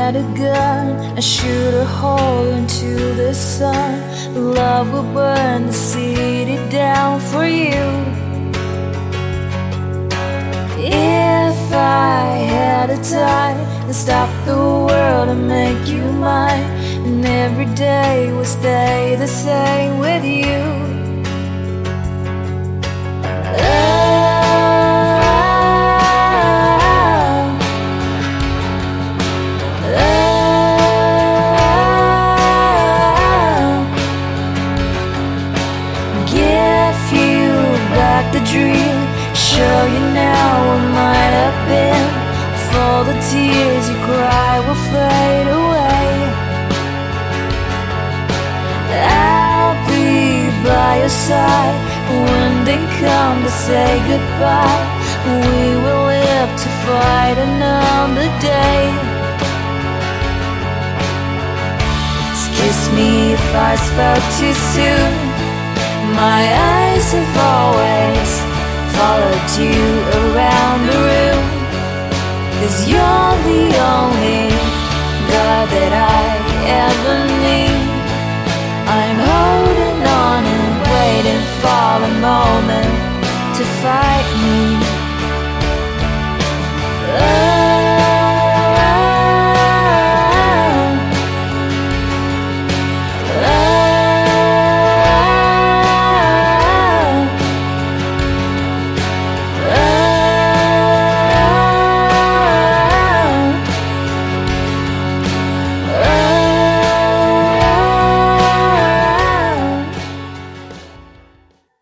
had a gun, I shoot a hole into the sun. Love will burn the city down for you. If I had a time and stop the world and make you mine, and every day would stay the same with you. The dream, show you now what might have been. For the tears you cry will fade away. I'll be by your side when they come to say goodbye. We will live to fight another day. Excuse me if I spoke too soon. My eyes have always followed you around the room, 'cause you're the only God that I ever need. I'm holding on and waiting for the moment to fight.